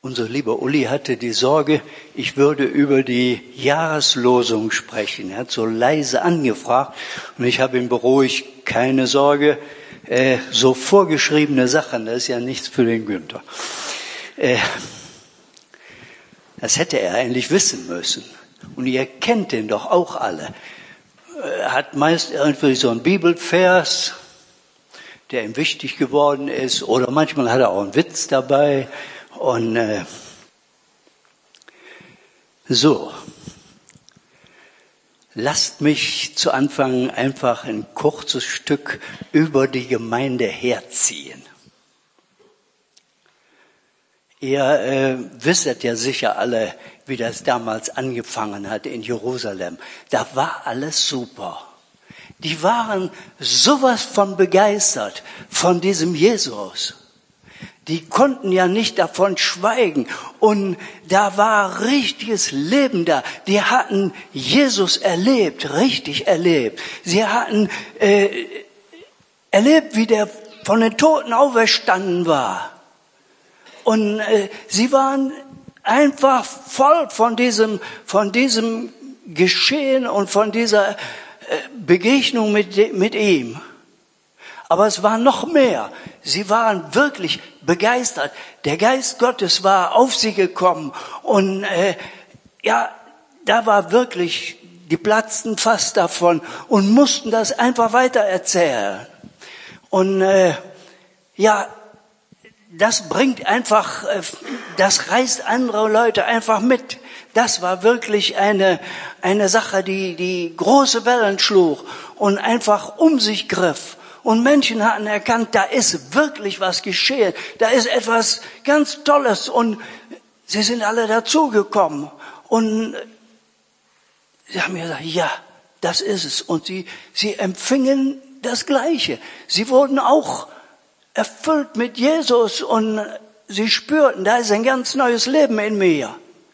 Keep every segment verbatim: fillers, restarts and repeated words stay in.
Unser lieber Uli hatte die Sorge, ich würde über die Jahreslosung sprechen. Er hat so leise angefragt und ich habe ihn beruhigt, keine Sorge, äh, so vorgeschriebene Sachen, das ist ja nichts für den Günther. Äh, das hätte er eigentlich wissen müssen. Und ihr kennt den doch auch alle. Er hat meist irgendwie so einen Bibelvers, der ihm wichtig geworden ist, oder manchmal hat er auch einen Witz dabei. Und äh, so, lasst mich zu Anfang einfach ein kurzes Stück über die Gemeinde herziehen. Ihr äh, wisset ja sicher alle, wie das damals angefangen hat in Jerusalem. Da war alles super. Die waren sowas von begeistert von diesem Jesus. Die konnten ja nicht davon schweigen. Und da war richtiges Leben da. Die hatten Jesus erlebt, richtig erlebt. Sie hatten äh, erlebt, wie der von den Toten auferstanden war. Und äh, sie waren einfach voll von diesem, von diesem Geschehen und von dieser äh, Begegnung mit, mit ihm. Aber es war noch mehr. Sie waren wirklich begeistert. Der Geist Gottes war auf sie gekommen. Und äh, ja, da war wirklich, die platzten fast davon und mussten das einfach weiter erzählen. Und äh, ja, das bringt einfach, äh, das reißt andere Leute einfach mit. Das war wirklich eine, eine Sache, die, die große Wellen schlug und einfach um sich griff. Und Menschen hatten erkannt, da ist wirklich was geschehen. Da ist etwas ganz Tolles. Und sie sind alle dazugekommen. Und sie haben gesagt, ja, das ist es. Und sie, sie empfingen das Gleiche. Sie wurden auch erfüllt mit Jesus. Und sie spürten, da ist ein ganz neues Leben in mir.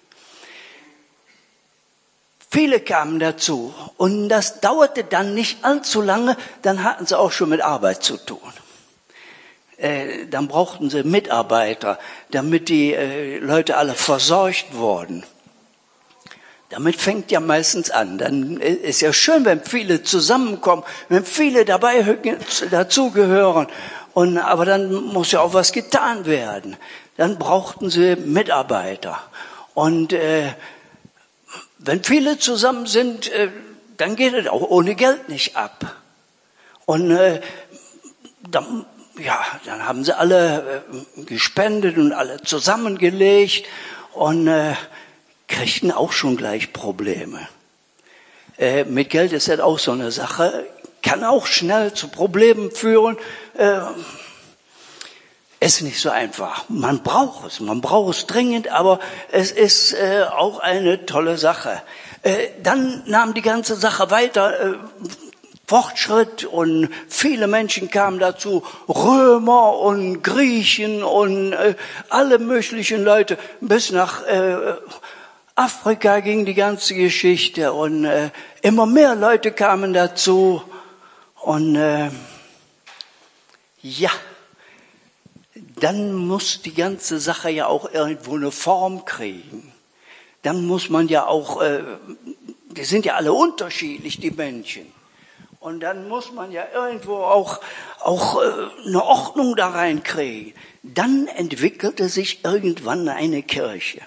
Viele kamen dazu und das dauerte dann nicht allzu lange, dann hatten sie auch schon mit Arbeit zu tun. Äh, dann brauchten sie Mitarbeiter, damit die äh, Leute alle versorgt wurden. Damit fängt ja meistens an. Dann ist ja schön, wenn viele zusammenkommen, wenn viele dabei dazugehören. Und aber dann muss ja auch was getan werden. Dann brauchten sie Mitarbeiter und äh, wenn viele zusammen sind, dann geht es auch ohne Geld nicht ab. Und äh, dann, ja, dann haben sie alle äh, gespendet und alle zusammengelegt und äh, kriegten auch schon gleich Probleme. Äh, mit Geld ist das auch so eine Sache, kann auch schnell zu Problemen führen. Äh, Ist nicht so einfach. Man braucht es, man braucht es dringend, aber es ist äh, auch eine tolle Sache. Äh, dann nahm die ganze Sache weiter, äh, Fortschritt und viele Menschen kamen dazu, Römer und Griechen und äh, alle möglichen Leute. Bis nach äh, Afrika ging die ganze Geschichte und äh, immer mehr Leute kamen dazu und äh, ja. Dann muss die ganze Sache ja auch irgendwo eine Form kriegen. Dann muss man ja auch, äh, die sind ja alle unterschiedlich, die Menschen. Und dann muss man ja irgendwo auch, auch äh, eine Ordnung da reinkriegen. Dann entwickelte sich irgendwann eine Kirche.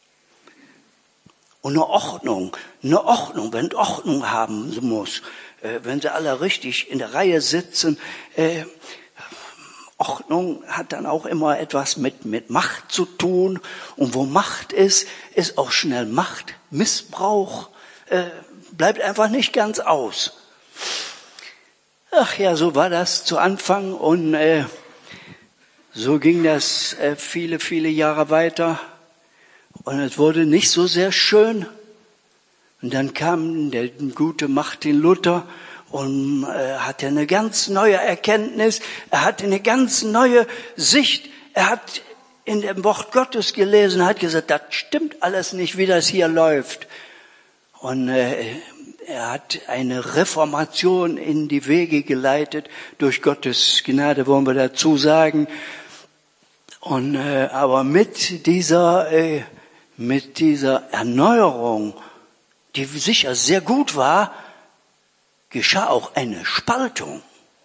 Und eine Ordnung, eine Ordnung, wenn Ordnung haben muss, äh, wenn sie alle richtig in der Reihe sitzen, äh, Ordnung hat dann auch immer etwas mit, mit Macht zu tun. Und wo Macht ist, ist auch schnell Macht. Missbrauch äh, bleibt einfach nicht ganz aus. Ach ja, so war das zu Anfang. Und äh, so ging das äh, viele, viele Jahre weiter. Und es wurde nicht so sehr schön. Und dann kam der gute Martin Luther und äh, hatte eine ganz neue Erkenntnis, er hatte eine ganz neue Sicht, er hat in dem Wort Gottes gelesen, hat gesagt, das stimmt alles nicht, wie das hier läuft. Und äh, er hat eine Reformation in die Wege geleitet, durch Gottes Gnade wollen wir dazu sagen. Und, äh, aber mit dieser, äh, mit dieser Erneuerung, die sicher sehr gut war, geschah auch eine Spaltung.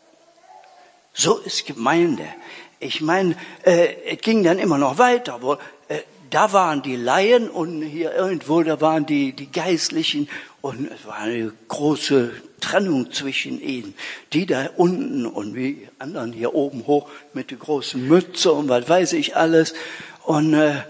So ist Gemeinde. Ich meine, äh, es ging dann immer noch weiter. Wo, äh, da waren die Laien und hier irgendwo, da waren die, die Geistlichen und es war eine große Trennung zwischen ihnen. Die da unten und die anderen hier oben hoch mit der großen Mütze und was weiß ich alles. Und äh,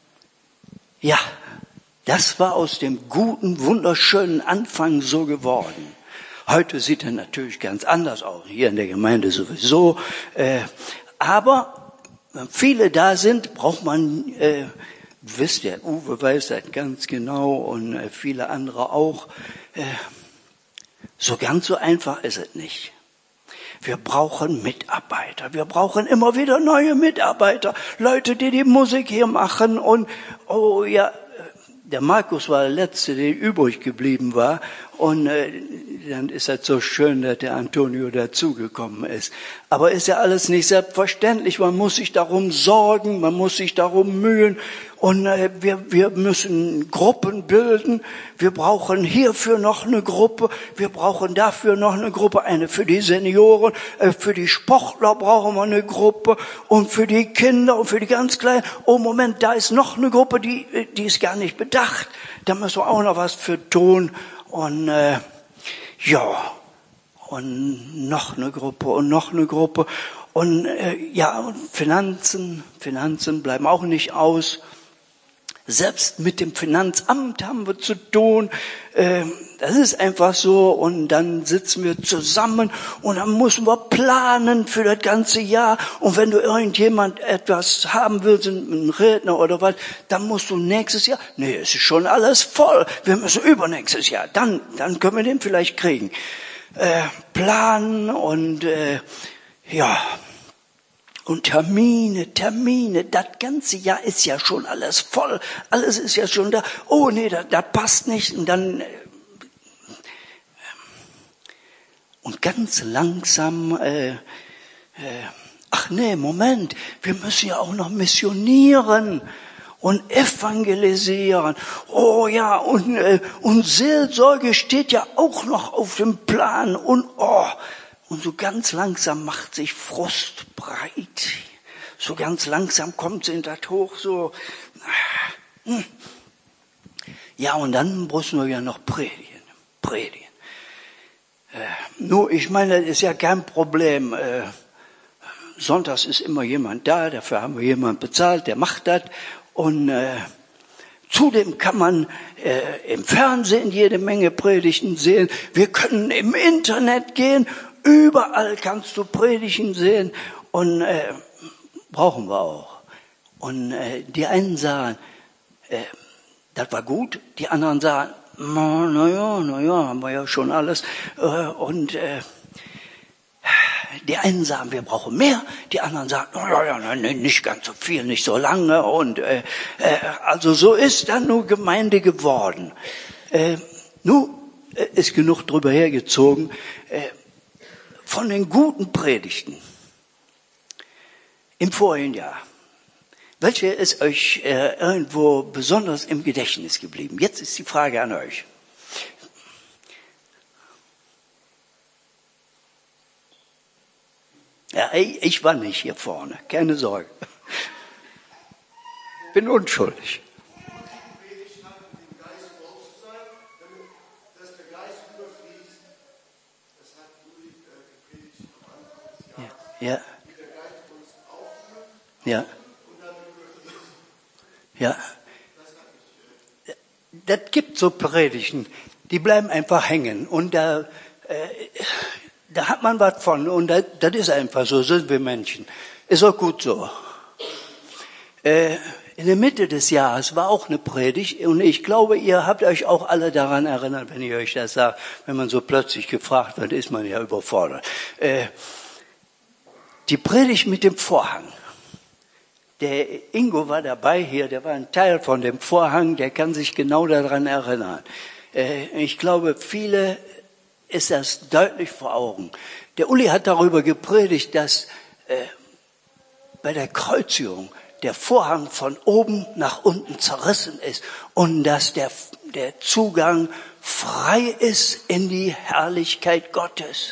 ja, das war aus dem guten, wunderschönen Anfang so geworden. Heute sieht er natürlich ganz anders aus, hier in der Gemeinde sowieso. Äh, aber wenn viele da sind, braucht man, äh, wisst ihr, Uwe weiß das ganz genau und äh, viele andere auch. Äh, so ganz so einfach ist es nicht. Wir brauchen Mitarbeiter. Wir brauchen immer wieder neue Mitarbeiter. Leute, die die Musik hier machen und, oh ja, der Markus war der Letzte, der übrig geblieben war. Und äh, dann ist es so schön, dass der Antonio dazugekommen ist. Aber ist ja alles nicht selbstverständlich. Man muss sich darum sorgen, man muss sich darum mühen. Und äh, wir, wir müssen Gruppen bilden. Wir brauchen hierfür noch eine Gruppe. Wir brauchen dafür noch eine Gruppe. Eine für die Senioren, äh, für die Sportler brauchen wir eine Gruppe. Und für die Kinder und für die ganz Kleinen. Oh Moment, da ist noch eine Gruppe, die, die ist gar nicht bedacht. Da müssen wir auch noch was für tun. Und äh, ja, und noch eine Gruppe und noch eine Gruppe. Und äh, ja, und Finanzen, Finanzen bleiben auch nicht aus. Selbst mit dem Finanzamt haben wir zu tun. Äh, das ist einfach so. Und dann sitzen wir zusammen und dann müssen wir planen für das ganze Jahr. Und wenn du irgendjemand etwas haben willst, einen Redner oder was, dann musst du nächstes Jahr. Nee, es ist schon alles voll. Wir müssen übernächstes Jahr. Dann, dann können wir den vielleicht kriegen. Äh, planen und äh, ja. Und Termine, Termine, das ganze Jahr ist ja schon alles voll, alles ist ja schon da. Oh nee, das, das passt nicht. Und dann und ganz langsam, äh, äh, ach nee, Moment, wir müssen ja auch noch missionieren und evangelisieren. Oh ja, und, äh, und Seelsorge steht ja auch noch auf dem Plan. Und oh, Und so ganz langsam macht sich Frust breit. So ganz langsam kommt sie in das Hoch, so. Ja, und dann müssen wir ja noch predigen. Predigen. Äh, nur, ich meine, das ist ja kein Problem. Äh, Sonntags ist immer jemand da, dafür haben wir jemanden bezahlt, der macht das. Und äh, zudem kann man äh, im Fernsehen jede Menge Predigten sehen. Wir können im Internet gehen. Überall kannst du Predigten sehen und äh, brauchen wir auch. Und äh, die einen sagen, äh, das war gut, die anderen sagen, na, na ja, na ja, haben wir ja schon alles. Äh, und äh, die einen sagen, wir brauchen mehr, die anderen sagen, na ja, ja, nee, nicht ganz so viel, nicht so lange. Und äh, äh, also so ist dann nur Gemeinde geworden. Äh, nun äh, ist genug drüber hergezogen. Äh, Von den guten Predigten im vorigen Jahr, welche ist euch äh, irgendwo besonders im Gedächtnis geblieben? Jetzt ist die Frage an euch. Ja, ich, ich war nicht hier vorne, keine Sorge. Bin unschuldig. Ja. Ja. Ja. Das gibt so Predigten, die bleiben einfach hängen und da, äh, da hat man was von und das, das ist einfach so, sind wir Menschen. Ist auch gut so. Äh, in der Mitte des Jahres war auch eine Predigt und ich glaube, ihr habt euch auch alle daran erinnert, wenn ich euch das sage. Wenn man so plötzlich gefragt wird, ist man ja überfordert. Äh, Die Predigt mit dem Vorhang. Der Ingo war dabei hier, der war ein Teil von dem Vorhang, der kann sich genau daran erinnern. Ich glaube, viele ist das deutlich vor Augen. Der Uli hat darüber gepredigt, dass bei der Kreuzigung der Vorhang von oben nach unten zerrissen ist und dass der, der Zugang frei ist in die Herrlichkeit Gottes.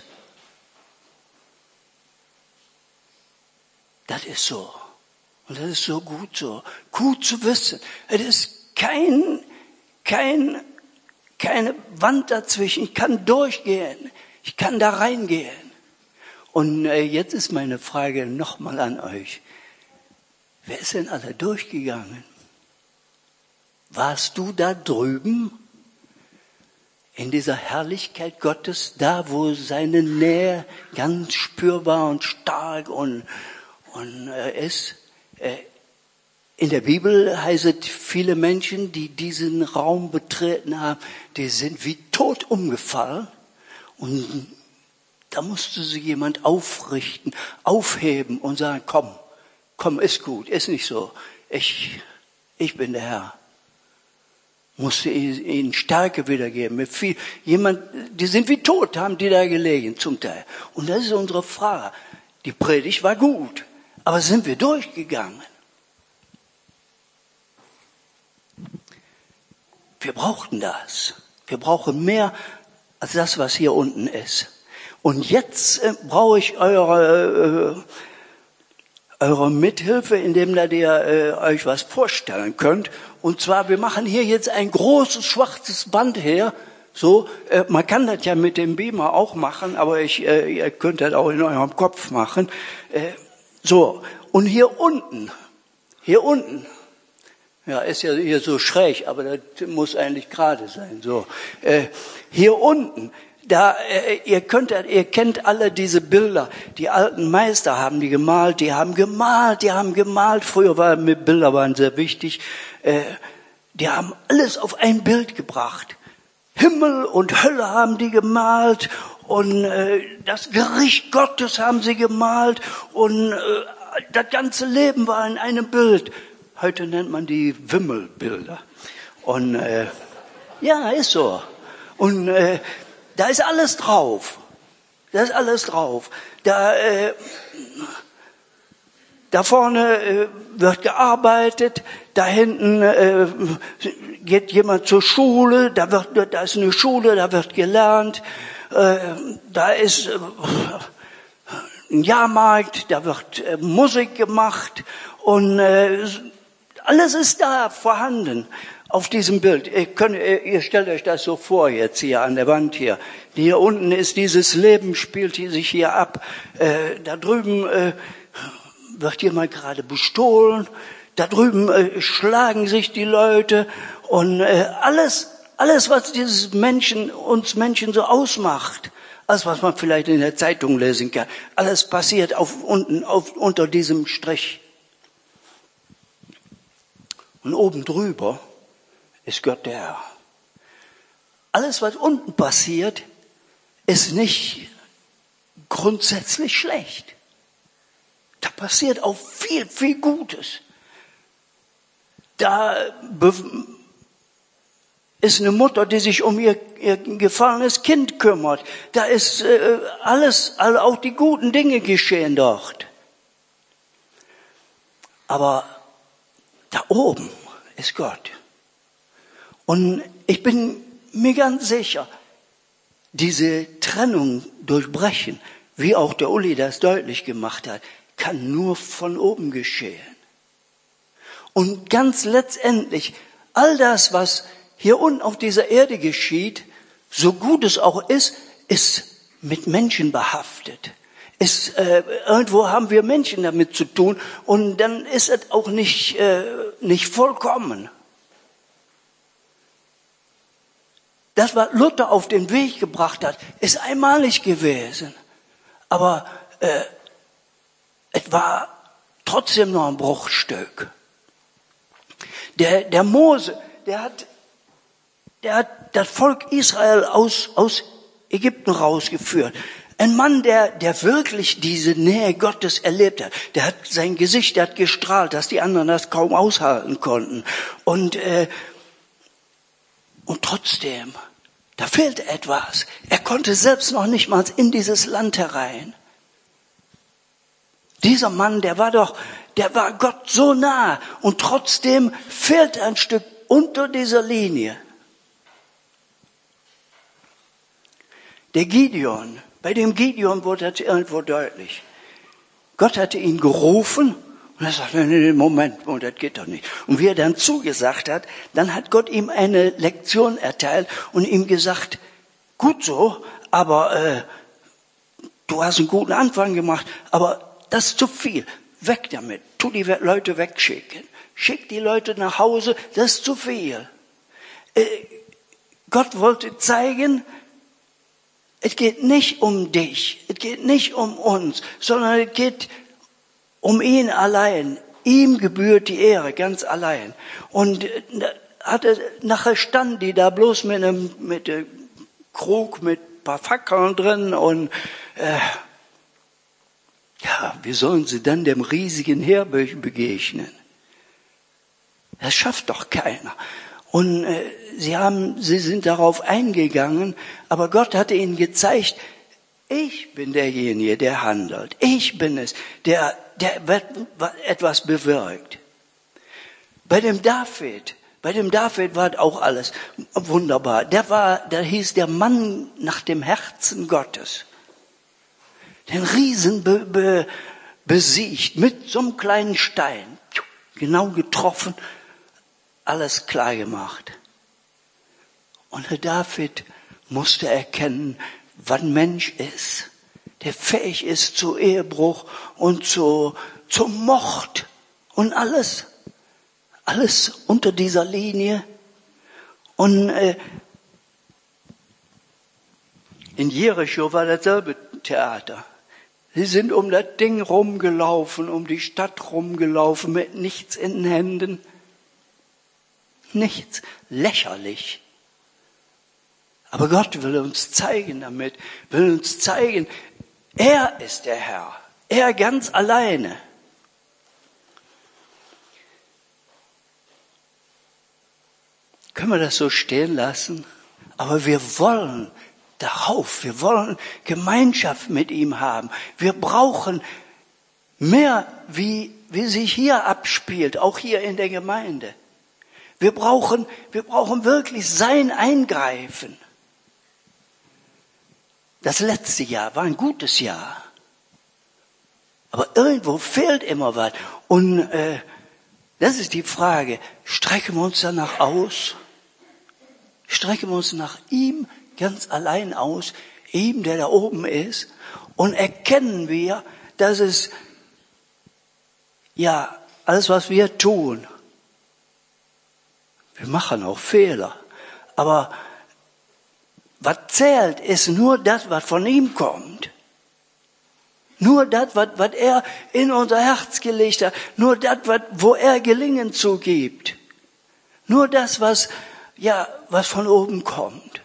Das ist so. Und das ist so gut so. Gut zu wissen. Es ist kein, kein, keine Wand dazwischen. Ich kann durchgehen. Ich kann da reingehen. Und äh, jetzt ist meine Frage nochmal an euch. Wer ist denn alle durchgegangen? Warst du da drüben? In dieser Herrlichkeit Gottes, da wo seine Nähe ganz spürbar und stark und Und äh, ist, äh, in der Bibel heißt es, viele Menschen, die diesen Raum betreten haben, die sind wie tot umgefallen. Und da musste sie jemand aufrichten, aufheben und sagen, komm, komm, ist gut, ist nicht so. Ich, ich bin der Herr. Musste ihnen Stärke wiedergeben. Mit viel, jemand, die sind wie tot, haben die da gelegen zum Teil. Und das ist unsere Frage. Die Predigt war gut. Aber sind wir durchgegangen? Wir brauchten das. Wir brauchen mehr als das, was hier unten ist. Und jetzt äh, brauche ich eure, äh, eure Mithilfe, indem ihr äh, euch was vorstellen könnt. Und zwar, wir machen hier jetzt ein großes schwarzes Band her. So, äh, man kann das ja mit dem Beamer auch machen, aber ich, äh, ihr könnt das auch in eurem Kopf machen. Äh, So, und hier unten, hier unten, ja, ist ja hier so schräg, aber das muss eigentlich gerade sein, so. Äh, hier unten, da, äh, ihr könnt, ihr kennt alle diese Bilder, die alten Meister haben die gemalt, die haben gemalt, die haben gemalt, früher waren mit Bilder waren sehr wichtig, äh, die haben alles auf ein Bild gebracht. Himmel und Hölle haben die gemalt und äh, das Gericht Gottes haben sie gemalt und äh, das ganze Leben war in einem Bild. Heute nennt man die Wimmelbilder. Und äh, ja, ist so. Und äh, da ist alles drauf. Da ist alles drauf. Da, äh, da vorne äh, wird gearbeitet, da hinten äh, geht jemand zur Schule, da wird, da ist eine Schule, da wird gelernt, äh, da ist äh, ein Jahrmarkt, da wird äh, Musik gemacht und äh, alles ist da vorhanden auf diesem Bild. Ihr, könnt, ihr stellt euch das so vor jetzt hier an der Wand hier. Hier unten ist dieses Leben, spielt sich hier ab. Äh, da drüben äh, wird jemand gerade bestohlen. Da drüben äh, schlagen sich die Leute und äh, alles, alles, was dieses Menschen, uns Menschen so ausmacht, alles, was man vielleicht in der Zeitung lesen kann, alles passiert auf, unten, auf, unter diesem Strich. Und oben drüber ist Gott der Herr. Alles, was unten passiert, ist nicht grundsätzlich schlecht. Da passiert auch viel, viel Gutes. Da ist eine Mutter, die sich um ihr, ihr gefallenes Kind kümmert. Da ist äh, alles, all, auch die guten Dinge geschehen dort. Aber da oben ist Gott. Und ich bin mir ganz sicher, diese Trennung durchbrechen, wie auch der Uli das deutlich gemacht hat, kann nur von oben geschehen. Und ganz letztendlich, all das, was hier unten auf dieser Erde geschieht, so gut es auch ist, ist mit Menschen behaftet. Ist, äh, irgendwo haben wir Menschen damit zu tun und dann ist es auch nicht, äh, nicht vollkommen. Das, was Luther auf den Weg gebracht hat, ist einmalig gewesen. Aber äh, es war trotzdem noch ein Bruchstück. Der, der Mose, der hat, der hat das Volk Israel aus, aus Ägypten rausgeführt. Ein Mann, der, der wirklich diese Nähe Gottes erlebt hat. Der hat sein Gesicht, der hat gestrahlt, dass die anderen das kaum aushalten konnten. Und, äh, und trotzdem, da fehlte etwas. Er konnte selbst noch nicht mal in dieses Land herein. Dieser Mann, der war doch, der war Gott so nah und trotzdem fehlt ein Stück unter dieser Linie. Der Gideon, bei dem Gideon wurde das irgendwo deutlich. Gott hatte ihn gerufen und er sagte, nee, nee, Moment, Moment, das geht doch nicht. Und wie er dann zugesagt hat, dann hat Gott ihm eine Lektion erteilt und ihm gesagt, gut so, aber äh, du hast einen guten Anfang gemacht, aber das ist zu viel. Weg damit. Tu die Leute wegschicken. Schick die Leute nach Hause, das ist zu viel. Äh, Gott wollte zeigen, es geht nicht um dich, es geht nicht um uns, sondern es geht um ihn allein. Ihm gebührt die Ehre, ganz allein. Und hatte, nachher standen die da bloß mit einem, mit einem Krug mit ein paar Fackeln drin und äh, ja, wie sollen sie dann dem riesigen Heer begegnen? Das schafft doch keiner. Und äh, sie haben, sie sind darauf eingegangen, aber Gott hatte ihnen gezeigt, ich bin derjenige, der handelt. Ich bin es, der, der etwas bewirkt. Bei dem David, bei dem David war auch alles wunderbar. Der war, der hieß der Mann nach dem Herzen Gottes. Den Riesen be, be, besiegt mit so einem kleinen Stein, genau getroffen. Alles klar gemacht. Und der David musste erkennen, was ein Mensch ist, der fähig ist zu Ehebruch und zu, zum Mord und alles, alles unter dieser Linie. Und äh, in Jericho war dasselbe Theater. Sie sind um das Ding rumgelaufen, um die Stadt rumgelaufen mit nichts in den Händen. Nichts, lächerlich. Aber Gott will uns zeigen damit, will uns zeigen, er ist der Herr, er ganz alleine. Können wir das so stehen lassen? Aber wir wollen darauf, wir wollen Gemeinschaft mit ihm haben. Wir brauchen mehr, wie, wie sich hier abspielt, auch hier in der Gemeinde. Wir brauchen, wir brauchen wirklich sein Eingreifen. Das letzte Jahr war ein gutes Jahr. Aber irgendwo fehlt immer was. Und äh, das ist die Frage, strecken wir uns danach aus? Strecken wir uns nach ihm ganz allein aus, ihm, der da oben ist? Und erkennen wir, dass es, ja, alles, was wir tun, wir machen auch Fehler, aber was zählt, ist nur das, was von ihm kommt. Nur das, was, was er in unser Herz gelegt hat. Nur das, was, wo er Gelingen zugibt. Nur das, was, ja, was von oben kommt.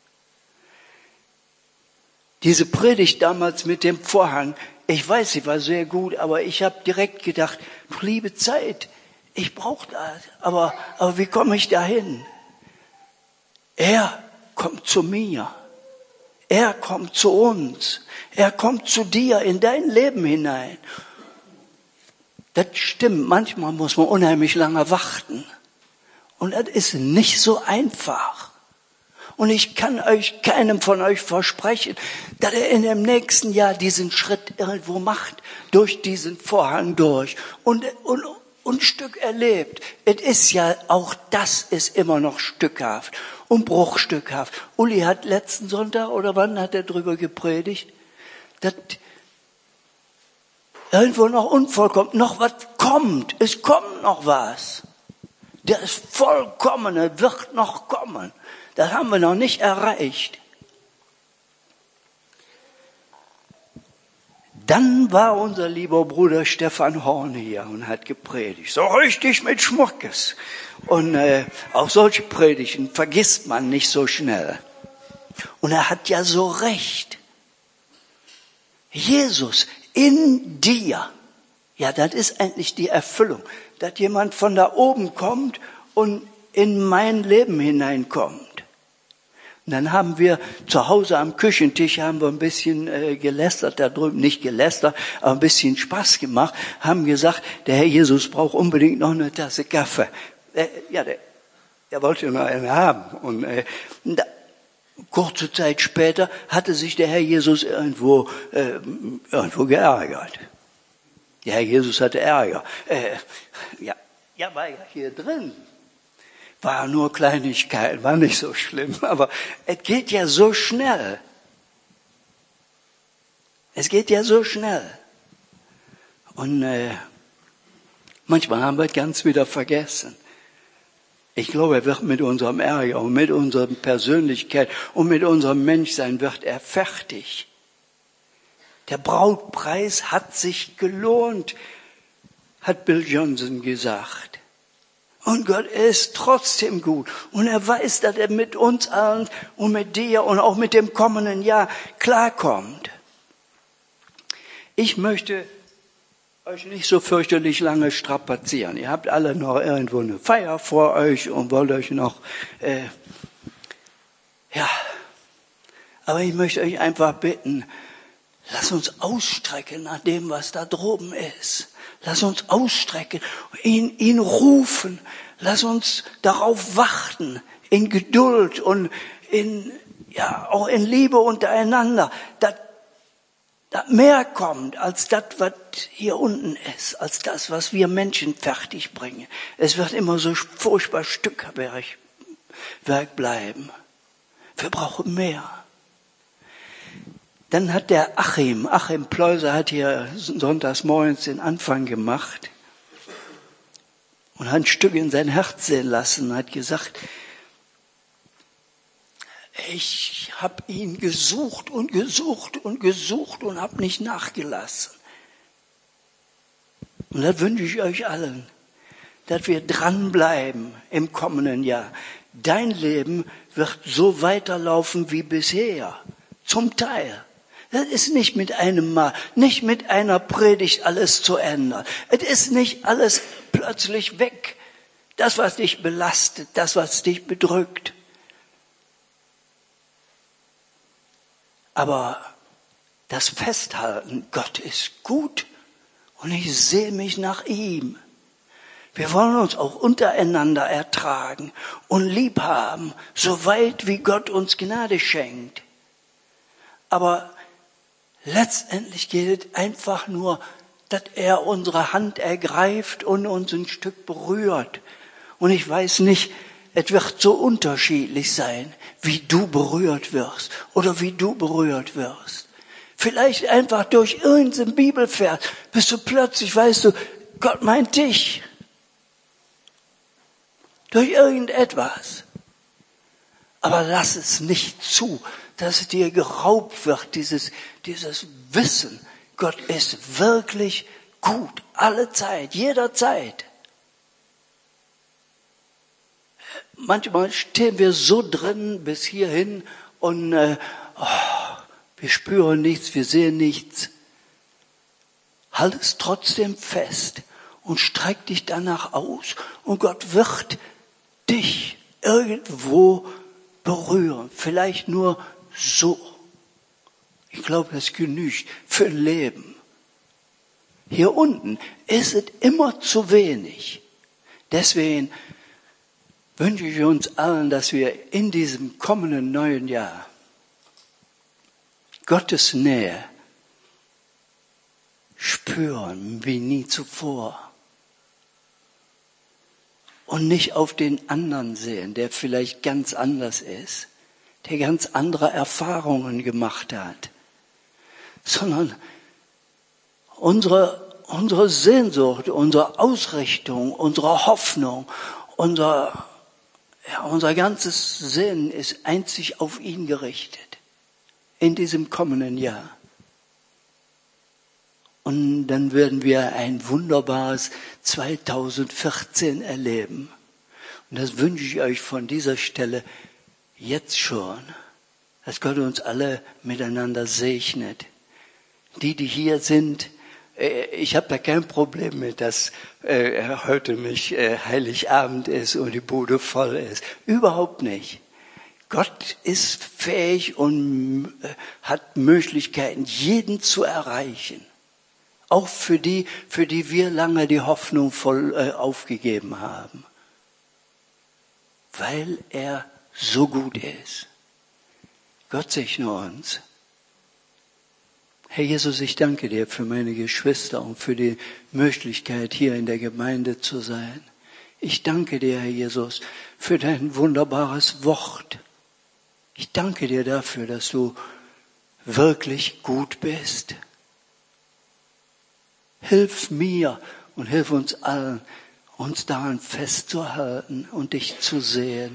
Diese Predigt damals mit dem Vorhang, ich weiß, sie war sehr gut, aber ich habe direkt gedacht, du liebe Zeit, ich brauche das, aber, aber wie komme ich dahin? Er kommt zu mir. Er kommt zu uns. Er kommt zu dir in dein Leben hinein. Das stimmt, manchmal muss man unheimlich lange warten. Und das ist nicht so einfach. Und ich kann euch, keinem von euch versprechen, dass er in dem nächsten Jahr diesen Schritt irgendwo macht, durch diesen Vorhang durch. Und, und, und ein Stück erlebt. Es ist ja, auch das ist immer noch stückhaft und bruchstückhaft. Uli hat letzten Sonntag, oder wann hat er drüber gepredigt, dass irgendwo noch unvollkommen, noch was kommt. Es kommt noch was. Das Vollkommene wird noch kommen. Das haben wir noch nicht erreicht. Dann war unser lieber Bruder Stefan Horn hier und hat gepredigt. So richtig mit Schmuckes. Und äh, auch solche Predigten vergisst man nicht so schnell. Und er hat ja so recht. Jesus in dir. Ja, das ist eigentlich die Erfüllung. Dass jemand von da oben kommt und in mein Leben hineinkommt. Und dann haben wir zu Hause am Küchentisch haben wir ein bisschen äh, gelästert da drüben, nicht gelästert, aber ein bisschen Spaß gemacht, haben gesagt, der Herr Jesus braucht unbedingt noch eine Tasse Kaffee. Äh, ja, der, der wollte noch eine haben. Und äh, da, kurze Zeit später hatte sich der Herr Jesus irgendwo äh, irgendwo geärgert. Der Herr Jesus hatte Ärger. Äh, ja, ja, war ja hier drin. War nur Kleinigkeiten, war nicht so schlimm, aber es geht ja so schnell. Es geht ja so schnell. Und äh, manchmal haben wir es ganz wieder vergessen. Ich glaube, er wird mit unserem Ärger und mit unserer Persönlichkeit und mit unserem Menschsein wird er fertig. Der Brautpreis hat sich gelohnt, hat Bill Johnson gesagt. Und Gott ist trotzdem gut. Und er weiß, dass er mit uns allen und mit dir und auch mit dem kommenden Jahr klarkommt. Ich möchte euch nicht so fürchterlich lange strapazieren. Ihr habt alle noch irgendwo eine Feier vor euch und wollt euch noch, äh, ja. Aber ich möchte euch einfach bitten, lasst uns ausstrecken nach dem, was da droben ist. Lass uns ausstrecken, ihn, ihn rufen. Lass uns darauf warten, in Geduld und in, ja, auch in Liebe untereinander, dass, dass mehr kommt als das, was hier unten ist, als das, was wir Menschen fertig bringen. Es wird immer so furchtbar Stückwerk Werk bleiben. Wir brauchen mehr. Dann hat der Achim, Achim Pleuser hat hier sonntags morgens den Anfang gemacht und hat ein Stück in sein Herz sehen lassen und hat gesagt, ich habe ihn gesucht und gesucht und gesucht und habe nicht nachgelassen. Und das wünsche ich euch allen, dass wir dranbleiben im kommenden Jahr. Dein Leben wird so weiterlaufen wie bisher, zum Teil. Das ist nicht mit einem Mal, nicht mit einer Predigt alles zu ändern. Es ist nicht alles plötzlich weg. Das, was dich belastet, das, was dich bedrückt. Aber das Festhalten, Gott ist gut und ich sehe mich nach ihm. Wir wollen uns auch untereinander ertragen und lieb haben, so weit wie Gott uns Gnade schenkt. Aber letztendlich geht es einfach nur, dass er unsere Hand ergreift und uns ein Stück berührt. Und ich weiß nicht, es wird so unterschiedlich sein, wie du berührt wirst oder wie du berührt wirst. Vielleicht einfach durch irgendeinen Bibelvers bist du plötzlich, weißt du, Gott meint dich. Durch irgendetwas. Aber lass es nicht zu, dass dir geraubt wird, dieses, dieses Wissen, Gott ist wirklich gut, alle Zeit, jederzeit. Manchmal stehen wir so drin bis hierhin und äh, oh, wir spüren nichts, wir sehen nichts. Halt es trotzdem fest und streck dich danach aus und Gott wird dich irgendwo berühren, vielleicht nur so. Ich glaube, das genügt für ein Leben. Hier unten ist es immer zu wenig. Deswegen wünsche ich uns allen, dass wir in diesem kommenden neuen Jahr Gottes Nähe spüren wie nie zuvor. Und nicht auf den anderen sehen, der vielleicht ganz anders ist, der ganz andere Erfahrungen gemacht hat, sondern unsere, unsere Sehnsucht, unsere Ausrichtung, unsere Hoffnung, unser, ja, unser ganzes Sinn ist einzig auf ihn gerichtet in diesem kommenden Jahr. Und dann werden wir ein wunderbares zweitausendvierzehn erleben. Und das wünsche ich euch von dieser Stelle jetzt schon, dass Gott uns alle miteinander segnet. Die, die hier sind, ich habe da kein Problem mit, dass äh, heute nicht äh, Heiligabend ist und die Bude voll ist. Überhaupt nicht. Gott ist fähig und hat Möglichkeiten, jeden zu erreichen. Auch für die, für die wir lange die Hoffnung voll äh, aufgegeben haben. Weil er so gut ist. Gott segne uns. Herr Jesus, ich danke dir für meine Geschwister und für die Möglichkeit, hier in der Gemeinde zu sein. Ich danke dir, Herr Jesus, für dein wunderbares Wort. Ich danke dir dafür, dass du wirklich gut bist. Hilf mir und hilf uns allen, uns daran festzuhalten und dich zu sehen.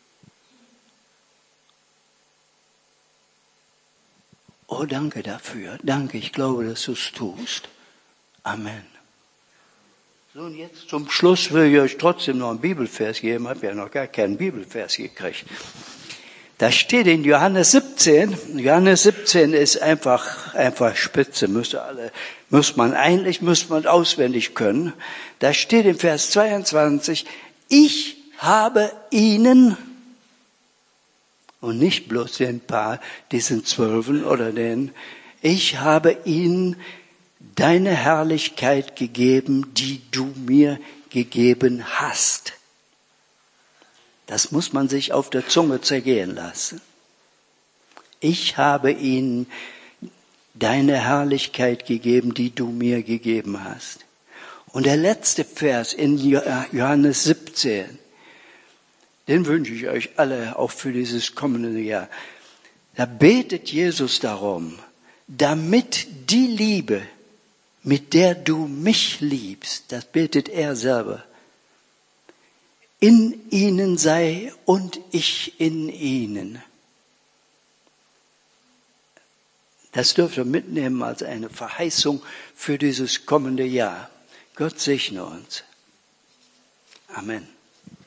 Oh, danke dafür. Danke, ich glaube, dass du es tust. Amen. So, und jetzt zum Schluss will ich euch trotzdem noch einen Bibelvers geben. Ich habe ja noch gar keinen Bibelvers gekriegt. Da steht in Johannes siebzehn. Johannes siebzehn ist einfach, einfach spitze. Müsste alle, muss man eigentlich, muss man auswendig können. Da steht im Vers zweiundzwanzig, ich habe ihnen, und nicht bloß den paar, diesen Zwölfen oder den, ich habe ihnen deine Herrlichkeit gegeben, die du mir gegeben hast. Das muss man sich auf der Zunge zergehen lassen. Ich habe ihnen deine Herrlichkeit gegeben, die du mir gegeben hast. Und der letzte Vers in Johannes siebzehn, den wünsche ich euch alle auch für dieses kommende Jahr. Da betet Jesus darum, damit die Liebe, mit der du mich liebst, das betet er selber, in ihnen sei und ich in ihnen. Das dürft ihr mitnehmen als eine Verheißung für dieses kommende Jahr. Gott segne uns. Amen.